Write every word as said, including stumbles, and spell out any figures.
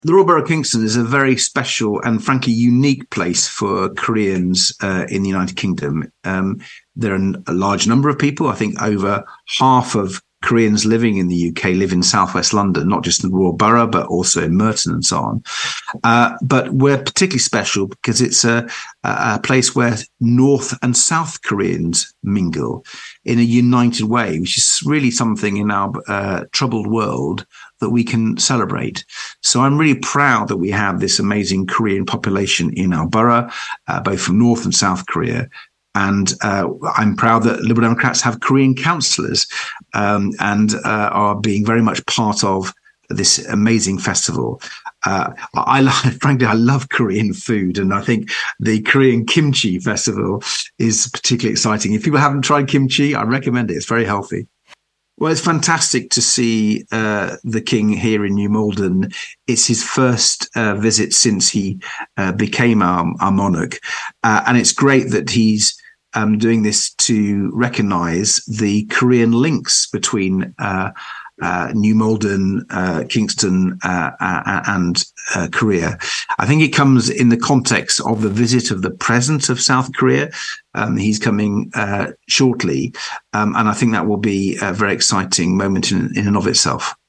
The Royal Borough of Kingston is a very special and frankly unique place for Koreans uh, in the United Kingdom. Um, there are a large number of people. I think over half of Koreans living in the U K live in southwest London, not just in the Royal Borough, but also in Merton and so on. Uh, but we're particularly special because it's a, a place where North and South Koreans mingle in a united way, which is really something in our uh, troubled world that we can celebrate. So I'm really proud that we have this amazing Korean population in our borough, uh, both from North and South Korea. And uh, I'm proud that Liberal Democrats have Korean councillors um, and uh, are being very much part of this amazing festival. Uh, I, I frankly, I love Korean food, and I think the Korean Kimchi Festival is particularly exciting. If people haven't tried kimchi, I recommend it. It's very healthy. Well, it's fantastic to see uh, the King here in New Malden. It's his first uh, visit since he uh, became our, our monarch. Uh, and it's great that he's um, doing this to recognise the Korean links between uh, uh, New Malden, uh, Kingston uh, uh, and uh, Korea. I think it comes in the context of the visit of the President of South Korea. Um, he's coming uh, shortly, um, and I think that will be a very exciting moment in, in and of itself.